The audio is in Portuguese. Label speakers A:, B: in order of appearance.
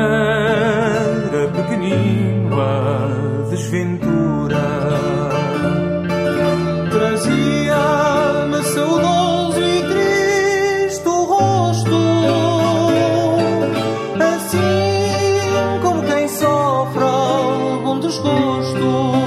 A: era pequenino a desventura. Trazia-me saudoso e triste o rosto, assim como quem sofre algum desgosto.